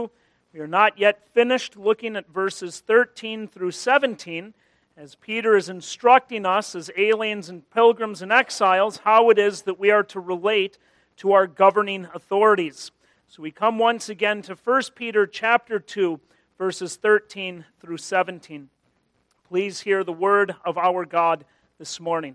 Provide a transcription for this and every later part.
We are not yet finished looking at verses 13 through 17, as Peter is instructing us as aliens and pilgrims and exiles how it is that we are to relate to our governing authorities. So we come once again to 1 Peter chapter 2, verses 13 through 17. Please hear the word of our God this morning.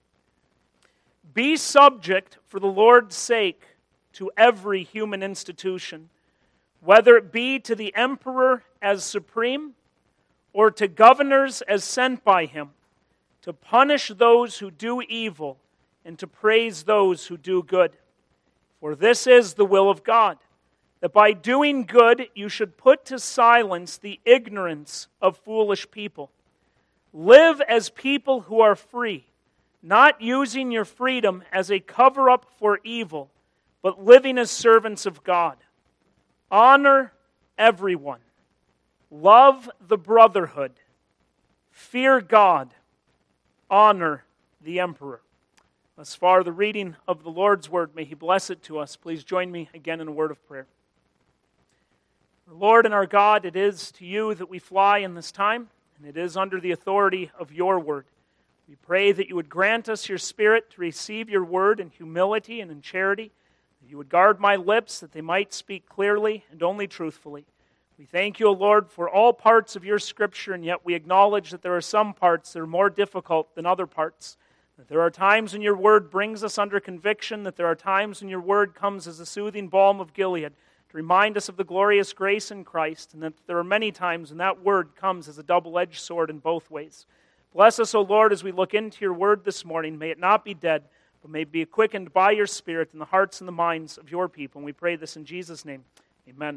Be subject for the Lord's sake to every human institution, whether it be to the emperor as supreme, or to governors as sent by him, to punish those who do evil, and to praise those who do good. For this is the will of God, that by doing good you should put to silence the ignorance of foolish people. Live as people who are free, not using your freedom as a cover-up for evil, but living as servants of God. Honor everyone. Love the brotherhood. Fear God. Honor the emperor. Thus far, the reading of the Lord's word. May He bless it to us. Please join me again in a word of prayer. Our Lord and our God, it is to you that we fly in this time, and it is under the authority of your word. We pray that you would grant us your Spirit to receive your word in humility and in charity, that you would guard my lips that they might speak clearly and only truthfully. We thank you, O Lord, for all parts of your Scripture, and yet we acknowledge that there are some parts that are more difficult than other parts. That there are times when your word brings us under conviction, that there are times when your word comes as a soothing balm of Gilead to remind us of the glorious grace in Christ, and that there are many times when that word comes as a double-edged sword in both ways. Bless us, O Lord, as we look into your word this morning. May it not be dead, but may it be quickened by your Spirit in the hearts and the minds of your people. And we pray this in Jesus' name. Amen.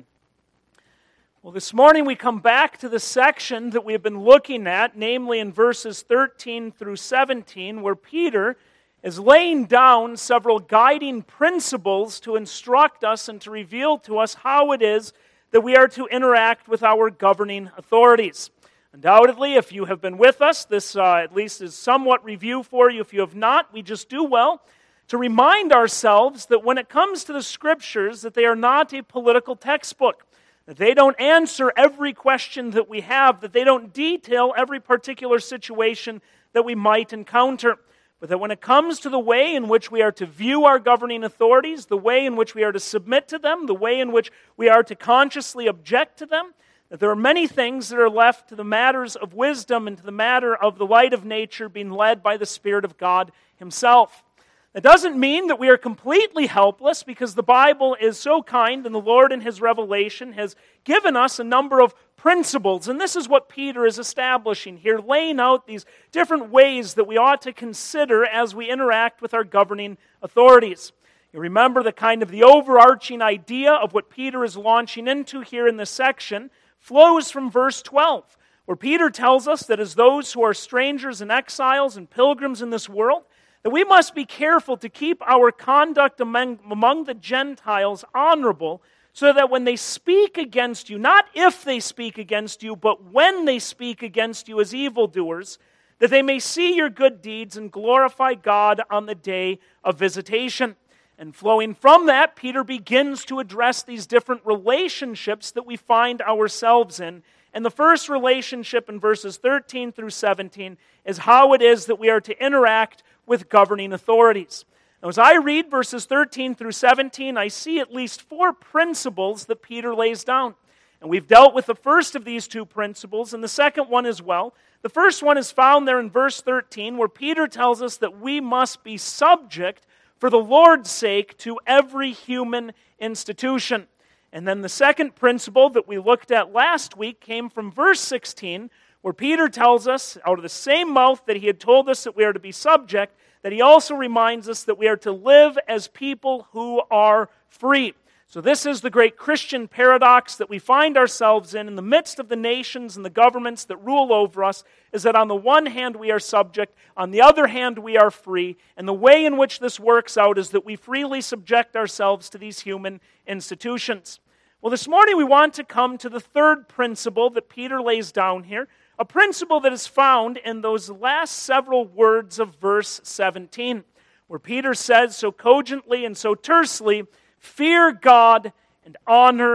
Well, this morning we come back to the section that we have been looking at, namely in verses 13 through 17, where Peter is laying down several guiding principles to instruct us and to reveal to us how it is that we are to interact with our governing authorities. Undoubtedly, if you have been with us, this at least is somewhat review for you. If you have not, we just do well to remind ourselves that when it comes to the Scriptures, that they are not a political textbook, that they don't answer every question that we have, that they don't detail every particular situation that we might encounter, but that when it comes to the way in which we are to view our governing authorities, the way in which we are to submit to them, the way in which we are to consciously object to them, that there are many things that are left to the matters of wisdom and to the matter of the light of nature being led by the Spirit of God Himself. That doesn't mean that we are completely helpless, because the Bible is so kind and the Lord in His revelation has given us a number of principles. And this is what Peter is establishing here, laying out these different ways that we ought to consider as we interact with our governing authorities. You remember the overarching idea of what Peter is launching into here in this section flows from verse 12, where Peter tells us that as those who are strangers and exiles and pilgrims in this world, that we must be careful to keep our conduct among the Gentiles honorable, so that when they speak against you, not if they speak against you, but when they speak against you as evildoers, that they may see your good deeds and glorify God on the day of visitation. And flowing from that, Peter begins to address these different relationships that we find ourselves in. And the first relationship in verses 13 through 17 is how it is that we are to interact with governing authorities. Now, as I read verses 13 through 17, I see at least 4 principles that Peter lays down. And we've dealt with the first of these 2 principles, and the second one as well. The first one is found there in verse 13, where Peter tells us that we must be subject for the Lord's sake to every human institution. And then the second principle that we looked at last week came from verse 16, where Peter tells us, out of the same mouth that he had told us that we are to be subject, that he also reminds us that we are to live as people who are free. So this is the great Christian paradox that we find ourselves in the midst of the nations and the governments that rule over us, is that on the one hand we are subject, on the other hand we are free, and the way in which this works out is that we freely subject ourselves to these human institutions. Well, this morning we want to come to the third principle that Peter lays down here, a principle that is found in those last several words of verse 17, where Peter says so cogently and so tersely, "Fear God and honor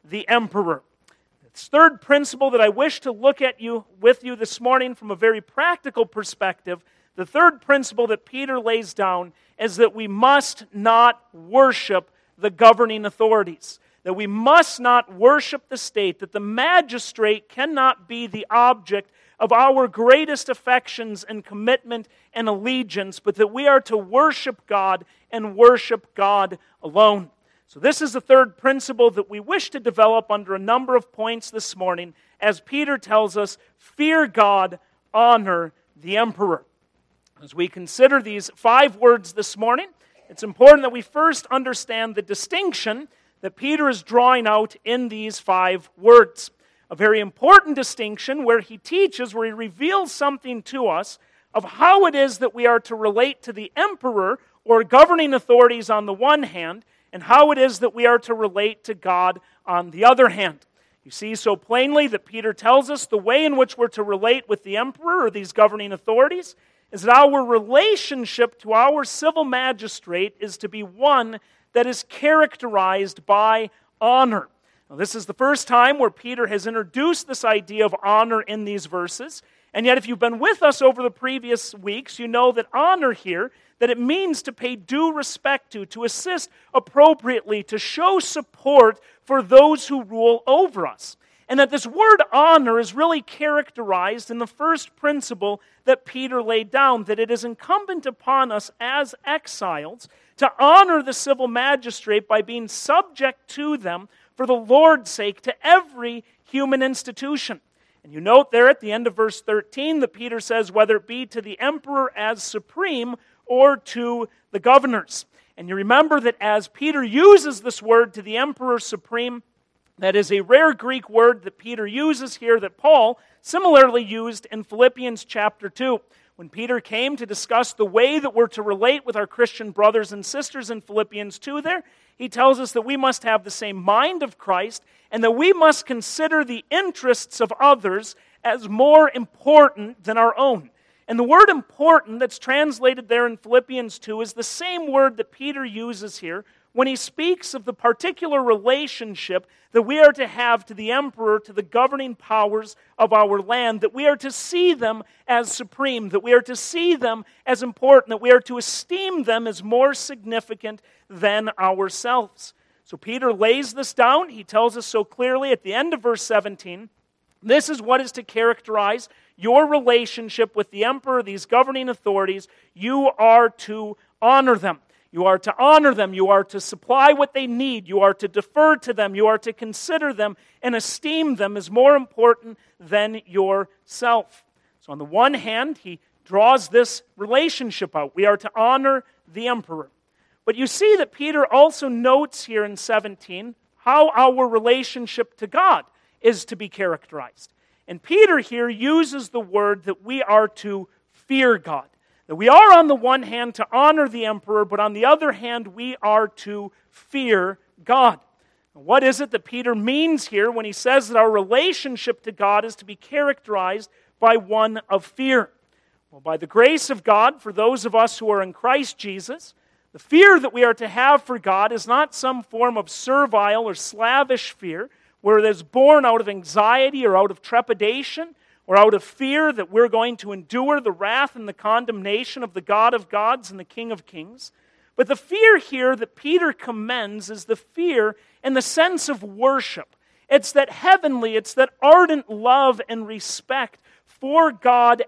the emperor. This third principle that I wish to look at with you this morning from a very practical perspective, the third principle that Peter lays down is that we must not worship the governing authorities, that we must not worship the state, that the magistrate cannot be the object of our greatest affections and commitment and allegiance, but that we are to worship God and worship God alone. So this is the third principle that we wish to develop under a number of points this morning, as Peter tells us, fear God, honor the emperor. As we consider these 5 words this morning, it's important that we first understand the distinction that Peter is drawing out in these 5 words. A very important distinction where he reveals something to us of how it is that we are to relate to the emperor or governing authorities on the one hand, and how it is that we are to relate to God on the other hand. You see so plainly that Peter tells us the way in which we're to relate with the emperor or these governing authorities is that our relationship to our civil magistrate is to be one that is characterized by honor. Now, this is the first time where Peter has introduced this idea of honor in these verses. And yet, if you've been with us over the previous weeks, you know that honor here, that it means to pay due respect to assist appropriately, to show support for those who rule over us. And that this word honor is really characterized in the first principle that Peter laid down, that it is incumbent upon us as exiles to honor the civil magistrate by being subject to them for the Lord's sake to every human institution. And you note there at the end of verse 13 that Peter says, whether it be to the emperor as supreme or to the governors. And you remember that as Peter uses this word to the emperor supreme, that is a rare Greek word that Peter uses here that Paul similarly used in Philippians chapter 2. When Peter came to discuss the way that we're to relate with our Christian brothers and sisters in Philippians 2 there, he tells us that we must have the same mind of Christ and that we must consider the interests of others as more important than our own. And the word important that's translated there in Philippians 2 is the same word that Peter uses here when he speaks of the particular relationship that we are to have to the emperor, to the governing powers of our land, that we are to see them as supreme, that we are to see them as important, that we are to esteem them as more significant than ourselves. So Peter lays this down. He tells us so clearly at the end of verse 17, this is what is to characterize your relationship with the emperor, these governing authorities. You are to honor them. You are to honor them. You are to supply what they need. You are to defer to them. You are to consider them and esteem them as more important than yourself. So on the one hand, he draws this relationship out. We are to honor the emperor. But you see that Peter also notes here in 17 how our relationship to God is to be characterized. And Peter here uses the word that we are to fear God. That we are on the one hand to honor the emperor, but on the other hand we are to fear God. What is it that Peter means here when he says that our relationship to God is to be characterized by one of fear? Well, by the grace of God, for those of us who are in Christ Jesus, the fear that we are to have for God is not some form of servile or slavish fear, where it is born out of anxiety or out of trepidation, or out of fear that we're going to endure the wrath and the condemnation of the God of gods and the King of kings. But the fear here that Peter commends is the fear in the sense of worship. It's that heavenly, it's that ardent love and respect for God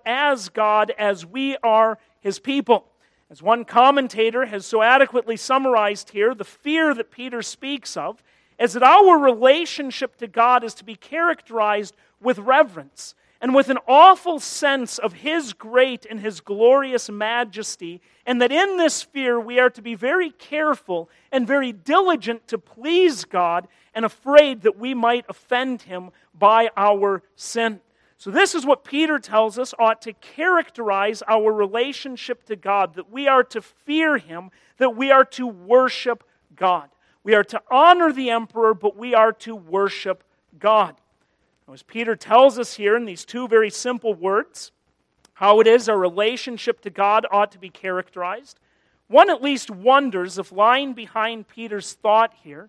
as we are His people. As one commentator has so adequately summarized here, the fear that Peter speaks of is that our relationship to God is to be characterized with reverence and with an awful sense of His great and His glorious majesty, and that in this fear we are to be very careful and very diligent to please God and afraid that we might offend Him by our sin. So this is what Peter tells us ought to characterize our relationship to God, that we are to fear Him, that we are to worship God. We are to honor the emperor, but we are to worship God. Now, as Peter tells us here in these two very simple words, how it is our relationship to God ought to be characterized, one at least wonders if lying behind Peter's thought here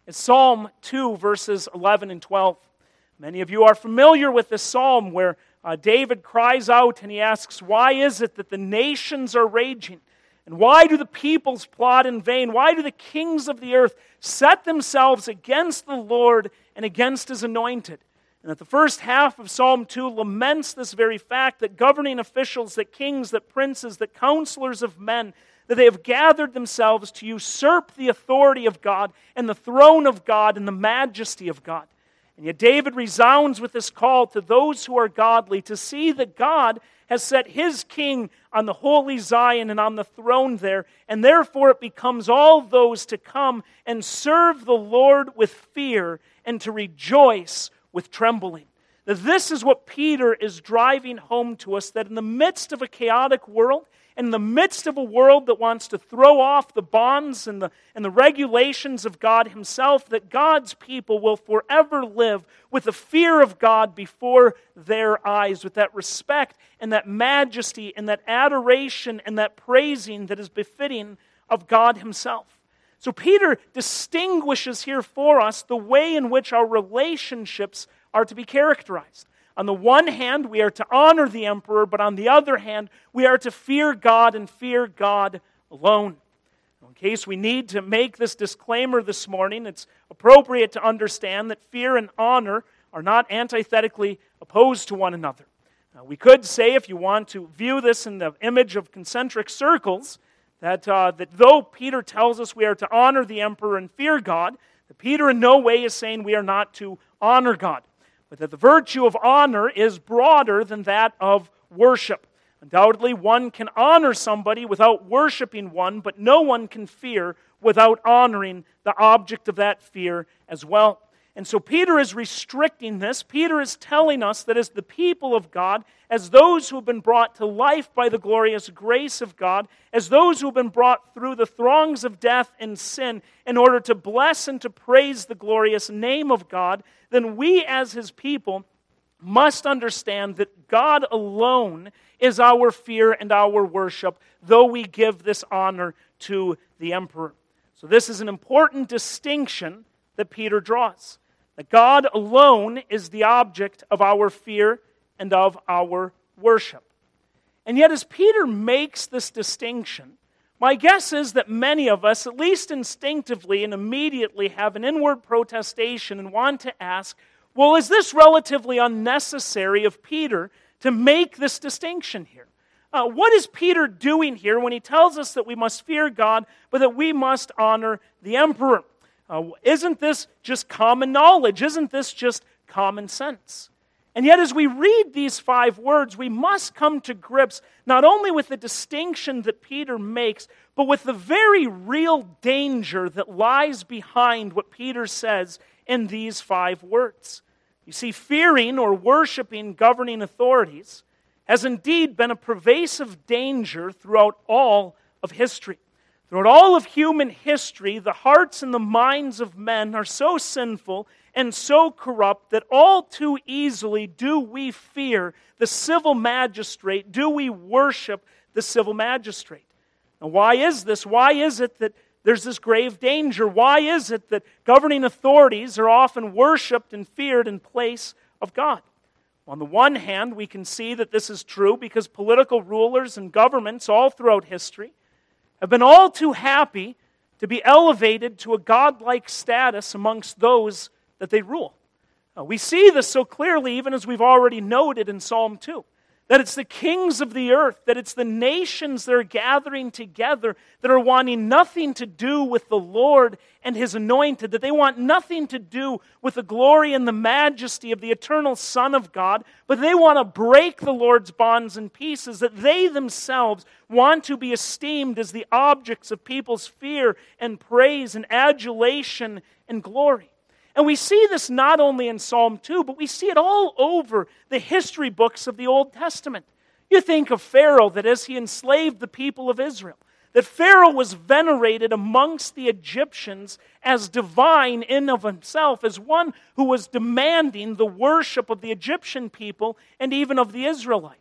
is Psalm 2, verses 11 and 12. Many of you are familiar with this psalm where David cries out and he asks, why is it that the nations are raging? And why do the peoples plot in vain? Why do the kings of the earth set themselves against the Lord and against His anointed? And that the first half of Psalm 2 laments this very fact that governing officials, that kings, that princes, that counselors of men, that they have gathered themselves to usurp the authority of God and the throne of God and the majesty of God. And yet David resounds with this call to those who are godly to see that God has set His king on the holy Zion and on the throne there, and therefore it becomes all those to come and serve the Lord with fear and to rejoice with trembling. That this is what Peter is driving home to us, that in the midst of a chaotic world, in the midst of a world that wants to throw off the bonds and the regulations of God Himself, that God's people will forever live with the fear of God before their eyes, with that respect and that majesty and that adoration and that praising that is befitting of God Himself. So Peter distinguishes here for us the way in which our relationships are to be characterized. On the one hand, we are to honor the emperor, but on the other hand, we are to fear God and fear God alone. In case we need to make this disclaimer this morning, it's appropriate to understand that fear and honor are not antithetically opposed to one another. Now, we could say, if you want to view this in the image of concentric circles, that though Peter tells us we are to honor the emperor and fear God, that Peter in no way is saying we are not to honor God, but that the virtue of honor is broader than that of worship. Undoubtedly, one can honor somebody without worshiping one, but no one can fear without honoring the object of that fear as well. And so Peter is restricting this. Peter is telling us that as the people of God, as those who have been brought to life by the glorious grace of God, as those who have been brought through the throngs of death and sin in order to bless and to praise the glorious name of God, then we as His people must understand that God alone is our fear and our worship, though we give this honor to the emperor. So this is an important distinction that Peter draws. That God alone is the object of our fear and of our worship. And yet as Peter makes this distinction, my guess is that many of us, at least instinctively and immediately, have an inward protestation and want to ask, well, is this relatively unnecessary of Peter to make this distinction here? What is Peter doing here when he tells us that we must fear God, but that we must honor the emperor? Isn't this just common knowledge? Isn't this just common sense? And yet as we read these 5 words, we must come to grips not only with the distinction that Peter makes, but with the very real danger that lies behind what Peter says in these 5 words. You see, fearing or worshiping governing authorities has indeed been a pervasive danger throughout all of history. Throughout all of human history, the hearts and the minds of men are so sinful and so corrupt that all too easily do we fear the civil magistrate, do we worship the civil magistrate. Now, why is this? Why is it that there's this grave danger? Why is it that governing authorities are often worshipped and feared in place of God? On the one hand, we can see that this is true because political rulers and governments all throughout history have been all too happy to be elevated to a godlike status amongst those that they rule. We see this so clearly even as we've already noted in Psalm 2. That it's the kings of the earth, that it's the nations that are gathering together that are wanting nothing to do with the Lord and His anointed, that they want nothing to do with the glory and the majesty of the eternal Son of God, but they want to break the Lord's bonds in pieces, that they themselves want to be esteemed as the objects of people's fear and praise and adulation and glory. And we see this not only in Psalm 2, but we see it all over the history books of the Old Testament. You think of Pharaoh, that as he enslaved the people of Israel, that Pharaoh was venerated amongst the Egyptians as divine in of himself, as one who was demanding the worship of the Egyptian people and even of the Israelites.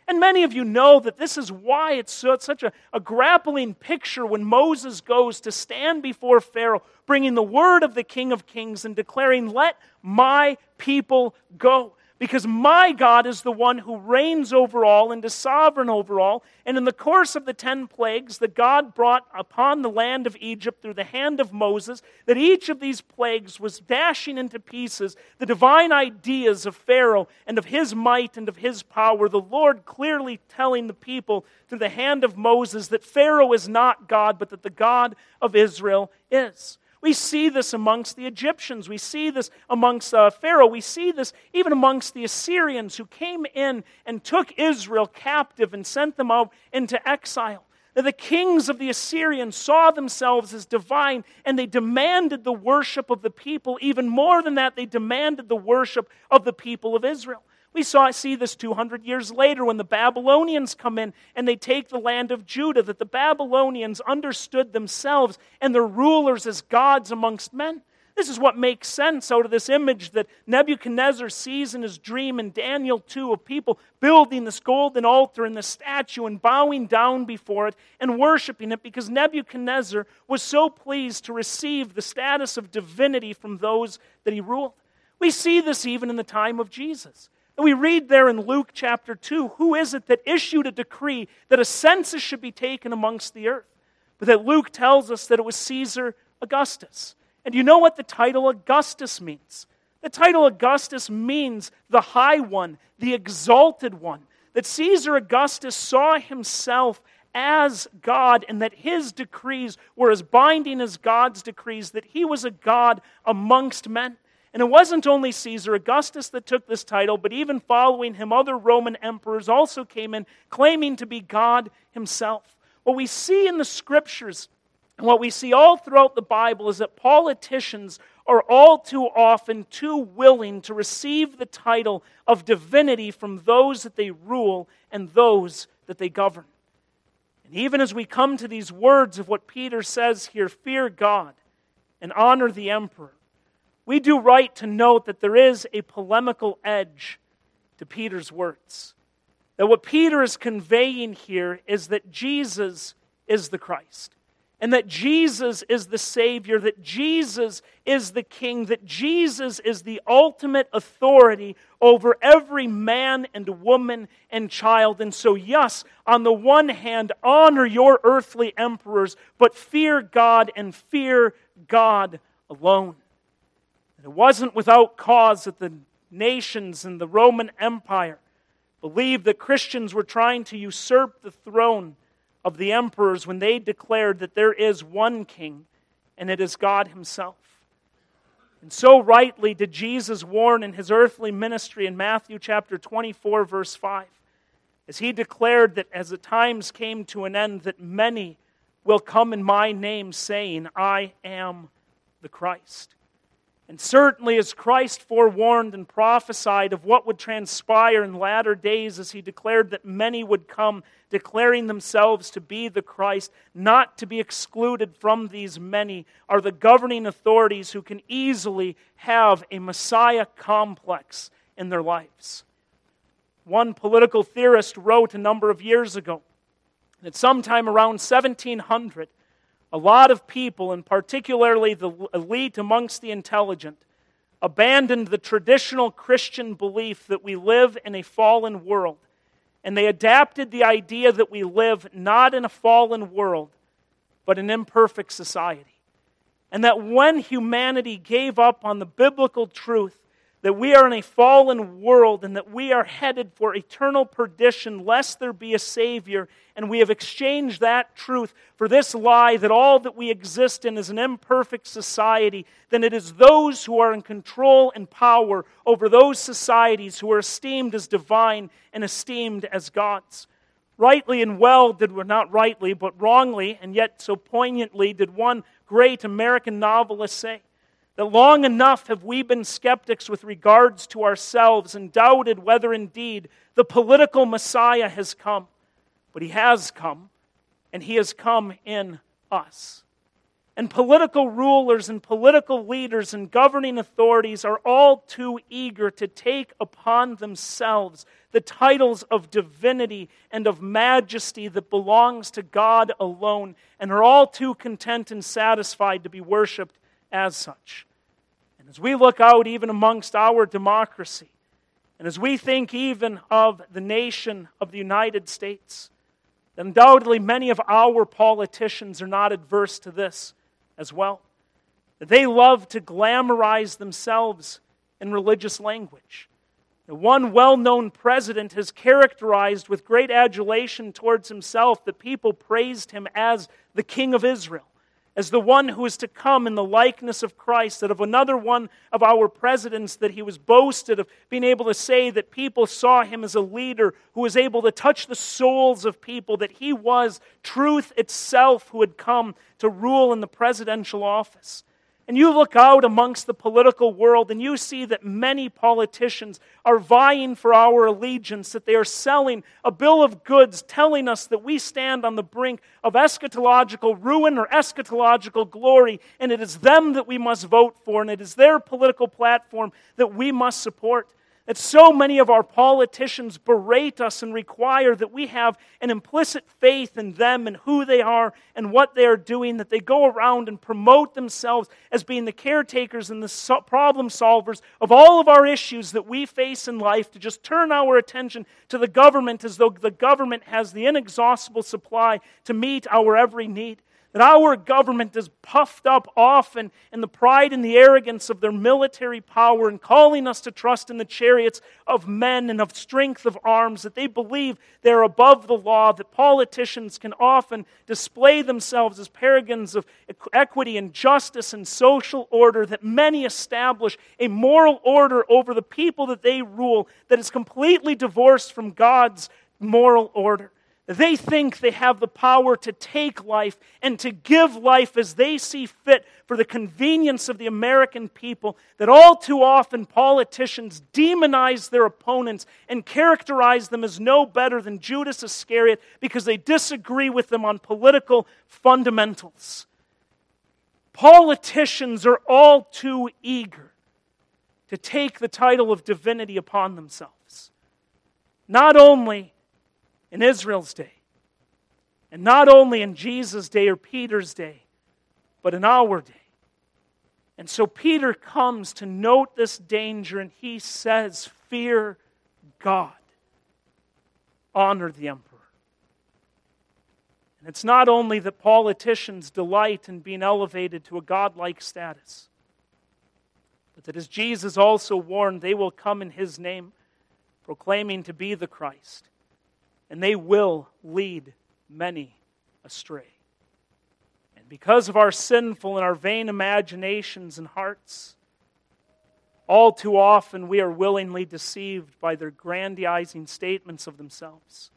And many of you know that this is why it's such a grappling picture when Moses goes to stand before Pharaoh, bringing the word of the King of Kings and declaring, "Let my people go." Because my God is the one who reigns over all and is sovereign over all. And in the course of the 10 plagues that God brought upon the land of Egypt through the hand of Moses, that each of these plagues was dashing into pieces the divine ideas of Pharaoh and of his might and of his power. The Lord clearly telling the people through the hand of Moses that Pharaoh is not God, but that the God of Israel is. We see this amongst the Egyptians. We see this amongst Pharaoh. We see this even amongst the Assyrians who came in and took Israel captive and sent them out into exile. The kings of the Assyrians saw themselves as divine, and they demanded the worship of the people. Even more than that, they demanded the worship of the people of Israel. We see this 200 years later when the Babylonians come in and they take the land of Judah, that the Babylonians understood themselves and their rulers as gods amongst men. This is what makes sense out of this image that Nebuchadnezzar sees in his dream in Daniel 2 of people building this golden altar and this statue and bowing down before it and worshiping it because Nebuchadnezzar was so pleased to receive the status of divinity from those that he ruled. We see this even in the time of Jesus. And we read there in Luke chapter 2, who is it that issued a decree that a census should be taken amongst the earth? But that Luke tells us that it was Caesar Augustus. And you know what the title Augustus means? The title Augustus means the high one, the exalted one. That Caesar Augustus saw himself as God and that his decrees were as binding as God's decrees, that he was a God amongst men. And it wasn't only Caesar Augustus that took this title, but even following him, other Roman emperors also came in claiming to be God himself. What we see in the Scriptures and what we see all throughout the Bible is that politicians are all too often too willing to receive the title of divinity from those that they rule and those that they govern. And even as we come to these words of what Peter says here, fear God and honor the emperor, we do right to note that there is a polemical edge to Peter's words. That what Peter is conveying here is that Jesus is the Christ. And that Jesus is the Savior, that Jesus is the King, that Jesus is the ultimate authority over every man and woman and child. And so, yes, on the one hand, honor your earthly emperors, but fear God and fear God alone. It wasn't without cause that the nations in the Roman Empire believed that Christians were trying to usurp the throne of the emperors when they declared that there is one king, and it is God himself. And so rightly did Jesus warn in his earthly ministry in Matthew chapter 24, verse 5, as he declared that as the times came to an end, that many will come in my name saying, I am the Christ. And certainly as Christ forewarned and prophesied of what would transpire in latter days as he declared that many would come declaring themselves to be the Christ, not to be excluded from these many are the governing authorities who can easily have a Messiah complex in their lives. One political theorist wrote a number of years ago that sometime around 1700, a lot of people, and particularly the elite amongst the intelligent, abandoned the traditional Christian belief that we live in a fallen world. And they adapted the idea that we live not in a fallen world, but an imperfect society. And that when humanity gave up on the biblical truth that we are in a fallen world and that we are headed for eternal perdition lest there be a Savior, and we have exchanged that truth for this lie that all that we exist in is an imperfect society, then it is those who are in control and power over those societies who are esteemed as divine and esteemed as gods. Rightly and well not rightly, but wrongly, and yet so poignantly did one great American novelist say, that long enough have we been skeptics with regards to ourselves and doubted whether indeed the political Messiah has come. But he has come, and he has come in us. And political rulers and political leaders and governing authorities are all too eager to take upon themselves the titles of divinity and of majesty that belongs to God alone, and are all too content and satisfied to be worshipped as such. And as we look out even amongst our democracy, and as we think even of the nation of the United States, undoubtedly many of our politicians are not adverse to this as well. They love to glamorize themselves in religious language. One well-known president has characterized with great adulation towards himself that people praised him as the King of Israel, as the one who is to come in the likeness of Christ. That of another one of our presidents that he was boasted of being able to say that people saw him as a leader who was able to touch the souls of people, that he was truth itself who had come to rule in the presidential office. And you look out amongst the political world and you see that many politicians are vying for our allegiance, that they are selling a bill of goods telling us that we stand on the brink of eschatological ruin or eschatological glory, and it is them that we must vote for, and it is their political platform that we must support. That so many of our politicians berate us and require that we have an implicit faith in them and who they are and what they are doing, that they go around and promote themselves as being the caretakers and the problem solvers of all of our issues that we face in life, to just turn our attention to the government as though the government has the inexhaustible supply to meet our every need. That our government is puffed up often in the pride and the arrogance of their military power, and calling us to trust in the chariots of men and of strength of arms, that they believe they're above the law, that politicians can often display themselves as paragons of equity and justice and social order, that many establish a moral order over the people that they rule that is completely divorced from God's moral order. They think they have the power to take life and to give life as they see fit for the convenience of the American people, that all too often politicians demonize their opponents and characterize them as no better than Judas Iscariot because they disagree with them on political fundamentals. Politicians are all too eager to take the title of divinity upon themselves. Not only in Israel's day, and not only in Jesus' day or Peter's day, but in our day. And so Peter comes to note this danger, and he says, fear God. Honor the emperor. And it's not only that politicians delight in being elevated to a godlike status, but that as Jesus also warned, they will come in his name, proclaiming to be the Christ. And they will lead many astray. And because of our sinful and our vain imaginations and hearts, all too often we are willingly deceived by their grandizing statements of themselves.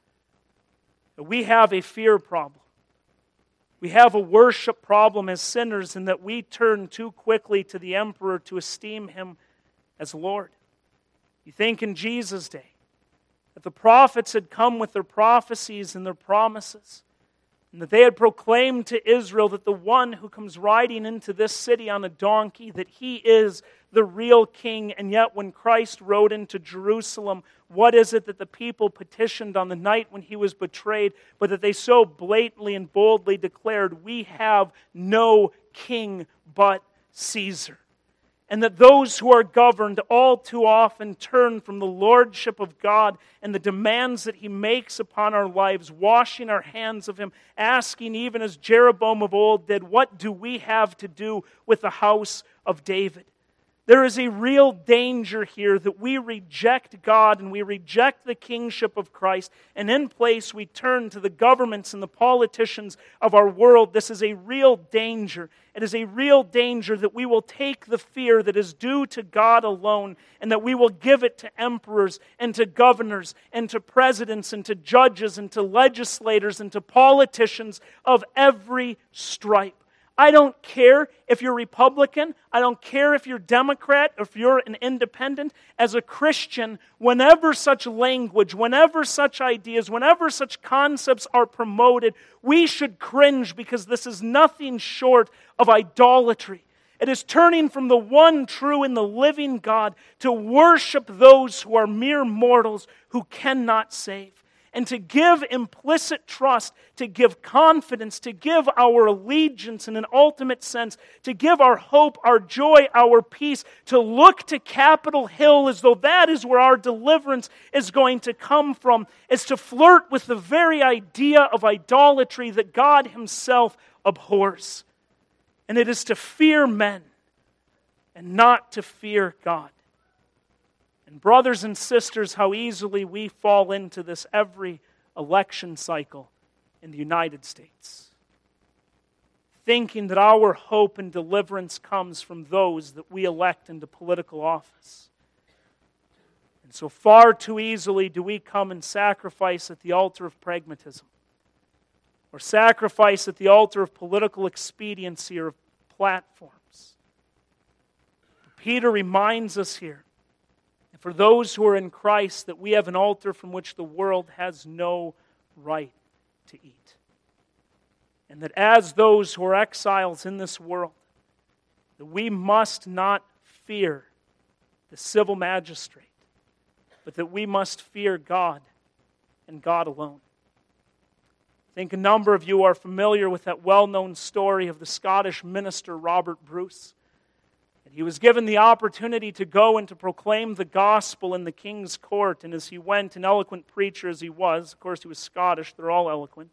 We have a fear problem. We have a worship problem as sinners, in that we turn too quickly to the emperor to esteem him as Lord. You think in Jesus' day, that the prophets had come with their prophecies and their promises, and that they had proclaimed to Israel that the one who comes riding into this city on a donkey, that he is the real king. And yet when Christ rode into Jerusalem, what is it that the people petitioned on the night when he was betrayed, but that they so blatantly and boldly declared, we have no king but Caesar. And that those who are governed all too often turn from the lordship of God and the demands that he makes upon our lives, washing our hands of him, asking, even as Jeroboam of old did, what do we have to do with the house of David? There is a real danger here that we reject God and we reject the kingship of Christ, and in place we turn to the governments and the politicians of our world. This is a real danger. It is a real danger that we will take the fear that is due to God alone, and that we will give it to emperors and to governors and to presidents and to judges and to legislators and to politicians of every stripe. I don't care if you're Republican. I don't care if you're Democrat or if you're an independent. As a Christian, whenever such language, whenever such ideas, whenever such concepts are promoted, we should cringe because this is nothing short of idolatry. It is turning from the one true and the living God to worship those who are mere mortals who cannot save. And to give implicit trust, to give confidence, to give our allegiance in an ultimate sense, to give our hope, our joy, our peace, to look to Capitol Hill as though that is where our deliverance is going to come from, is to flirt with the very idea of idolatry that God Himself abhors. And it is to fear men and not to fear God. And brothers and sisters, how easily we fall into this every election cycle in the United States. Thinking that our hope and deliverance comes from those that we elect into political office. And so far too easily do we come and sacrifice at the altar of pragmatism, or sacrifice at the altar of political expediency or of platforms. Peter reminds us here, for those who are in Christ, that we have an altar from which the world has no right to eat. And that as those who are exiles in this world, that we must not fear the civil magistrate, but that we must fear God and God alone. I think a number of you are familiar with that well-known story of the Scottish minister Robert Bruce. He was given the opportunity to go and to proclaim the gospel in the king's court. And as he went, an eloquent preacher as he was, of course he was Scottish, they're all eloquent.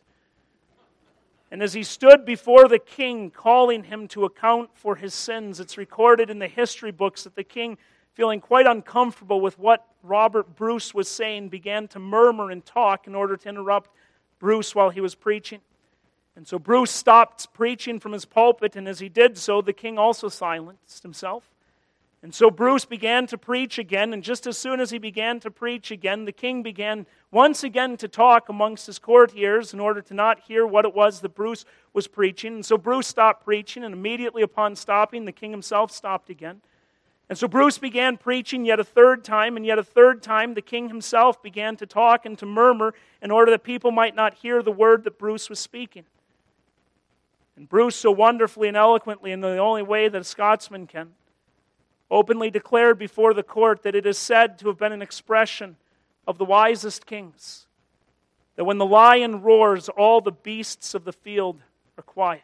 And as he stood before the king, calling him to account for his sins, it's recorded in the history books that the king, feeling quite uncomfortable with what Robert Bruce was saying, began to murmur and talk in order to interrupt Bruce while he was preaching. And so Bruce stopped preaching from his pulpit, and as he did so, the king also silenced himself. And so Bruce began to preach again, and just as soon as he began to preach again, the king began once again to talk amongst his courtiers in order to not hear what it was that Bruce was preaching. And so Bruce stopped preaching, and immediately upon stopping, the king himself stopped again. And so Bruce began preaching yet a third time, and yet a third time the king himself began to talk and to murmur in order that people might not hear the word that Bruce was speaking. And Bruce, so wonderfully and eloquently, in the only way that a Scotsman can, openly declared before the court that it is said to have been an expression of the wisest kings, that when the lion roars, all the beasts of the field are quiet.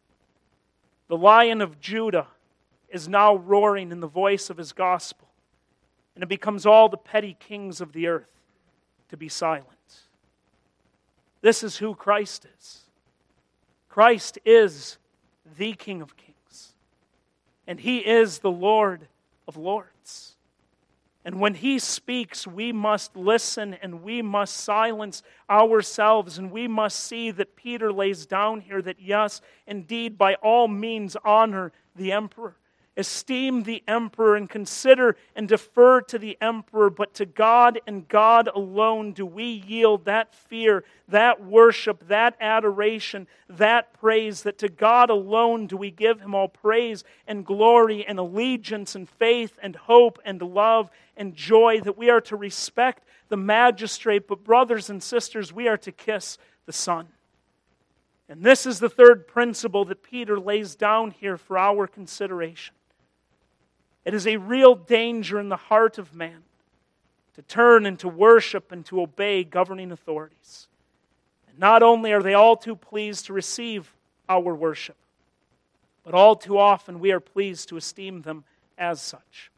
The Lion of Judah is now roaring in the voice of his gospel, and it becomes all the petty kings of the earth to be silent. This is who Christ is. Christ is the King of Kings, and He is the Lord of Lords. And when He speaks, we must listen and we must silence ourselves, and we must see that Peter lays down here that yes, indeed, by all means honor the emperor. Esteem the emperor and consider and defer to the emperor, but to God and God alone do we yield that fear, that worship, that adoration, that praise, that to God alone do we give Him all praise and glory and allegiance and faith and hope and love and joy, that we are to respect the magistrate, but brothers and sisters, we are to kiss the Son. And this is the third principle that Peter lays down here for our consideration. It is a real danger in the heart of man to turn and to worship and to obey governing authorities. And not only are they all too pleased to receive our worship, but all too often we are pleased to esteem them as such.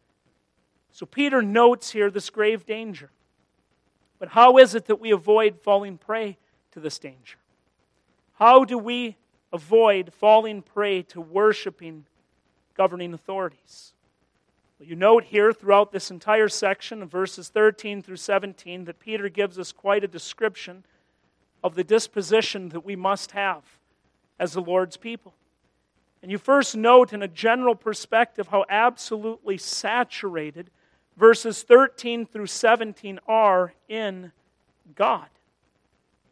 So Peter notes here this grave danger. But how is it that we avoid falling prey to this danger? How do we avoid falling prey to worshiping governing authorities? Well, you note here throughout this entire section of verses 13 through 17 that Peter gives us quite a description of the disposition that we must have as the Lord's people. And you first note in a general perspective how absolutely saturated verses 13 through 17 are in God.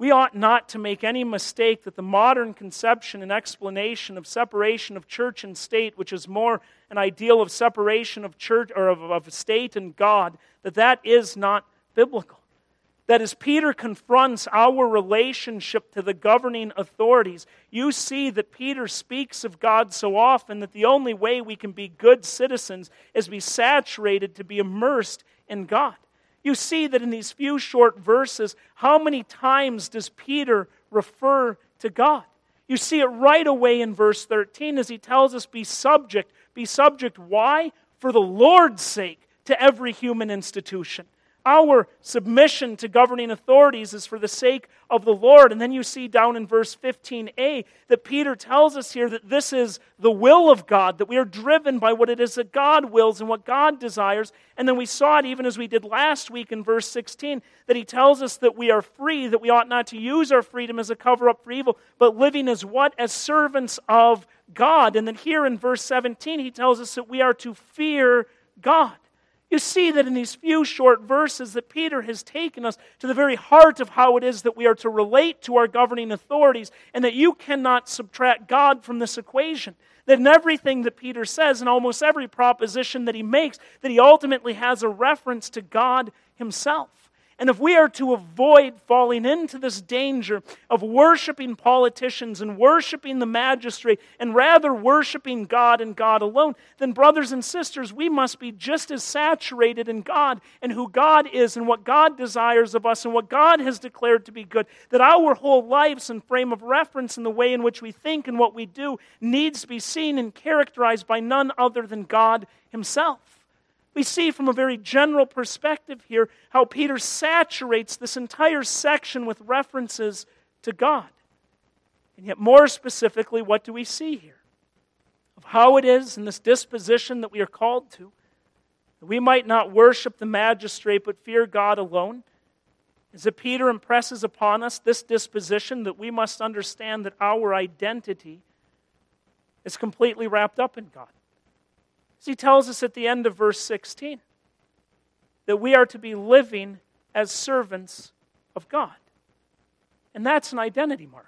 We ought not to make any mistake that the modern conception and explanation of separation of church and state, which is more an ideal of separation of church or of state and God, that is not biblical. That as Peter confronts our relationship to the governing authorities, you see that Peter speaks of God so often that the only way we can be good citizens is be saturated, to be immersed in God. You see that in these few short verses, how many times does Peter refer to God? You see it right away in verse 13 as he tells us, be subject. Be subject, why? For the Lord's sake, to every human institution. Our submission to governing authorities is for the sake of the Lord. And then you see down in verse 15a that Peter tells us here that this is the will of God, that we are driven by what it is that God wills and what God desires. And then we saw it even as we did last week in verse 16, that he tells us that we are free, that we ought not to use our freedom as a cover-up for evil, but living as what? As servants of God. And then here in verse 17, he tells us that we are to fear God. You see that in these few short verses that Peter has taken us to the very heart of how it is that we are to relate to our governing authorities, and that you cannot subtract God from this equation. That in everything that Peter says, in almost every proposition that he makes, that he ultimately has a reference to God himself. And if we are to avoid falling into this danger of worshiping politicians and worshiping the magistrate and rather worshiping God and God alone, then brothers and sisters, we must be just as saturated in God and who God is and what God desires of us and what God has declared to be good, that our whole lives and frame of reference and the way in which we think and what we do needs to be seen and characterized by none other than God himself. We see from a very general perspective here how Peter saturates this entire section with references to God. And yet more specifically, what do we see here? Of how it is in this disposition that we are called to, that we might not worship the magistrate but fear God alone, is that Peter impresses upon us this disposition that we must understand that our identity is completely wrapped up in God. He tells us at the end of verse 16 that we are to be living as servants of God. And that's an identity marker.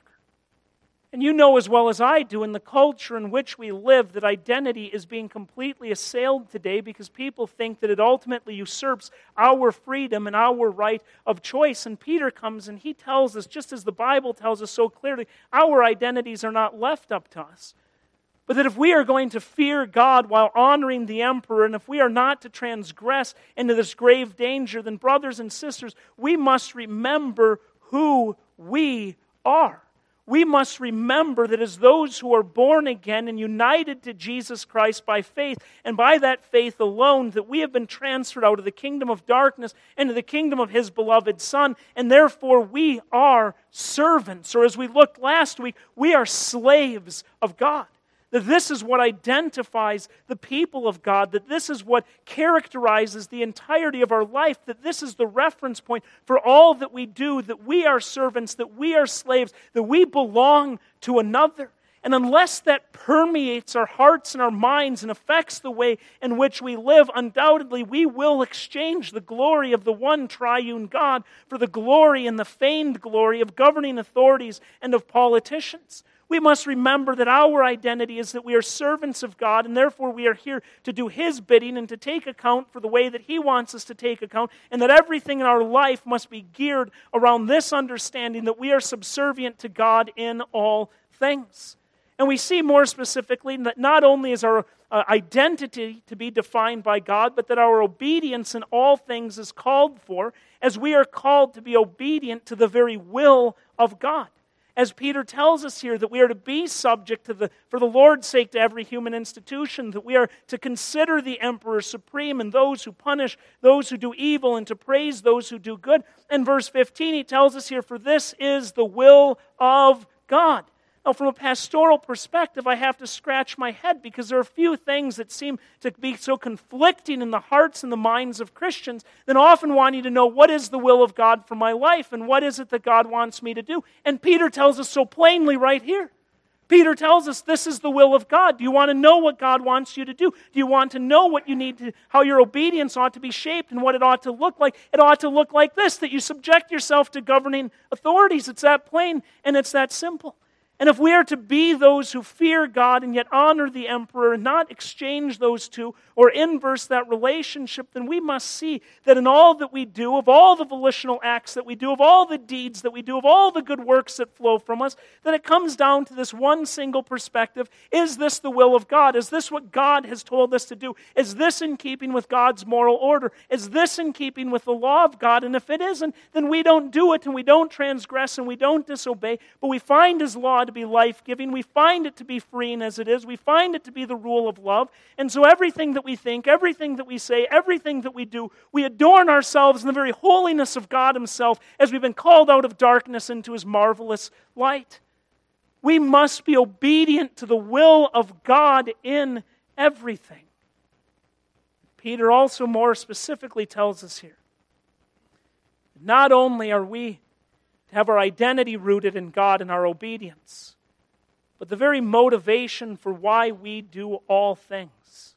And you know as well as I do in the culture in which we live that identity is being completely assailed today because people think that it ultimately usurps our freedom and our right of choice. And Peter comes and he tells us, just as the Bible tells us so clearly, our identities are not left up to us. But that if we are going to fear God while honoring the emperor, and if we are not to transgress into this grave danger, then brothers and sisters, we must remember who we are. We must remember that as those who are born again and united to Jesus Christ by faith, and by that faith alone, that we have been transferred out of the kingdom of darkness into the kingdom of His beloved Son, and therefore we are servants, or as we looked last week, we are slaves of God. That this is what identifies the people of God, that this is what characterizes the entirety of our life, that this is the reference point for all that we do, that we are servants, that we are slaves, that we belong to another. And unless that permeates our hearts and our minds and affects the way in which we live, undoubtedly we will exchange the glory of the one triune God for the glory and the feigned glory of governing authorities and of politicians. We must remember that our identity is that we are servants of God, and therefore we are here to do His bidding and to take account for the way that He wants us to take account, and that everything in our life must be geared around this understanding that we are subservient to God in all things. And we see more specifically that not only is our identity to be defined by God, but that our obedience in all things is called for, as we are called to be obedient to the very will of God. As Peter tells us here, that we are to be subject to for the Lord's sake to every human institution, that we are to consider the emperor supreme and those who punish those who do evil and to praise those who do good. In verse 15, he tells us here, for this is the will of God. Now, from a pastoral perspective, I have to scratch my head because there are a few things that seem to be so conflicting in the hearts and the minds of Christians that often wanting to know what is the will of God for my life and what is it that God wants me to do. And Peter tells us so plainly right here. Peter tells us this is the will of God. Do you want to know what God wants you to do? Do you want to know what you need to, how your obedience ought to be shaped and what it ought to look like? It ought to look like this, that you subject yourself to governing authorities. It's that plain and it's that simple. And if we are to be those who fear God and yet honor the emperor and not exchange those two or inverse that relationship, then we must see that in all that we do, of all the volitional acts that we do, of all the deeds that we do, of all the good works that flow from us, that it comes down to this one single perspective. Is this the will of God? Is this what God has told us to do? Is this in keeping with God's moral order? Is this in keeping with the law of God? And if it isn't, then we don't do it and we don't transgress and we don't disobey, but we find His law to be life-giving. We find it to be freeing as it is. We find it to be the rule of love. And so everything that we think, everything that we say, everything that we do, we adorn ourselves in the very holiness of God Himself as we've been called out of darkness into His marvelous light. We must be obedient to the will of God in everything. Peter also more specifically tells us here, not only are we to have our identity rooted in God and our obedience, but the very motivation for why we do all things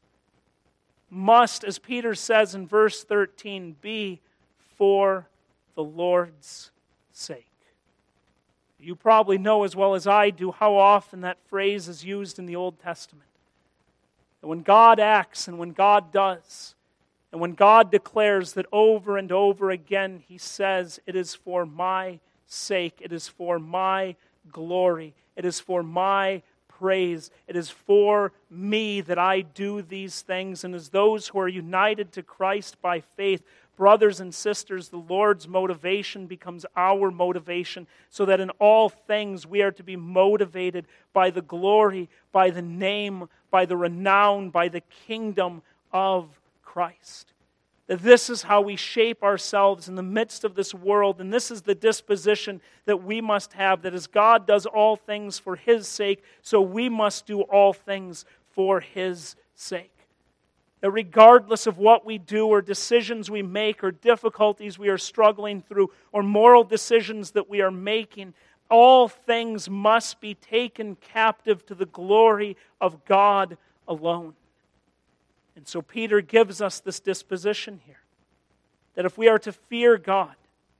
must, as Peter says in verse 13, be for the Lord's sake. You probably know as well as I do how often that phrase is used in the Old Testament. That when God acts and when God does, and when God declares that over and over again He says, it is for my sake, it is for my glory, it is for my praise, it is for me that I do these things. And as those who are united to Christ by faith, brothers and sisters, the Lord's motivation becomes our motivation, so that in all things we are to be motivated by the glory, by the name, by the renown, by the kingdom of Christ. That this is how we shape ourselves in the midst of this world, and this is the disposition that we must have, that as God does all things for His sake, so we must do all things for His sake. That regardless of what we do or decisions we make or difficulties we are struggling through or moral decisions that we are making, all things must be taken captive to the glory of God alone. And so Peter gives us this disposition here, that if we are to fear God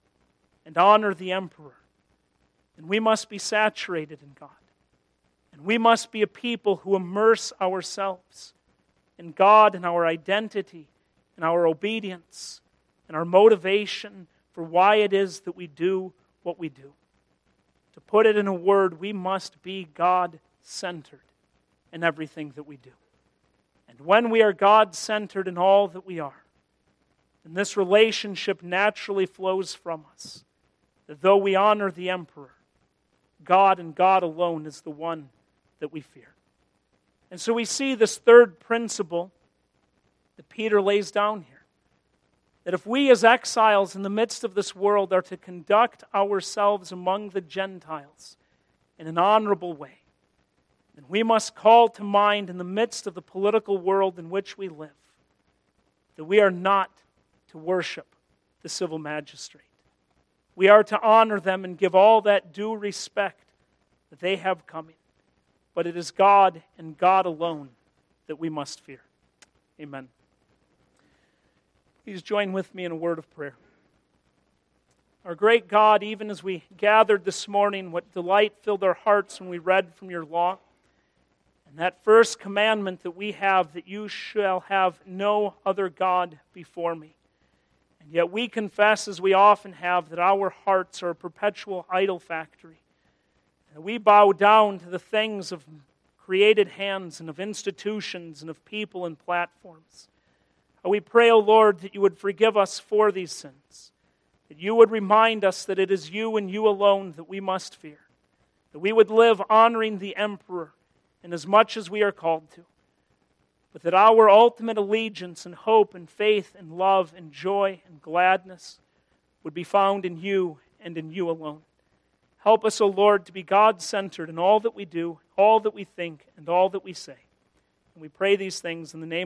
and honor the emperor, then we must be saturated in God. And we must be a people who immerse ourselves in God and our identity and our obedience and our motivation for why it is that we do what we do. To put it in a word, we must be God-centered in everything that we do. And when we are God-centered in all that we are, then this relationship naturally flows from us. That though we honor the emperor, God and God alone is the one that we fear. And so we see this third principle that Peter lays down here. That if we as exiles in the midst of this world are to conduct ourselves among the Gentiles in an honorable way, then we must call to mind in the midst of the political world in which we live that we are not to worship the civil magistrate. We are to honor them and give all that due respect that they have coming. But it is God and God alone that we must fear. Amen. Please join with me in a word of prayer. Our great God, even as we gathered this morning, what delight filled our hearts when we read from your law. And that first commandment that we have, that you shall have no other God before me. And yet we confess, as we often have, that our hearts are a perpetual idol factory. And we bow down to the things of created hands and of institutions and of people and platforms. We pray, O Lord, that you would forgive us for these sins. That you would remind us that it is you and you alone that we must fear. That we would live honoring the emperor in as much as we are called to. But that our ultimate allegiance and hope and faith and love and joy and gladness would be found in you and in you alone. Help us, O Lord, to be God-centered in all that we do, all that we think, and all that we say. And we pray these things in the name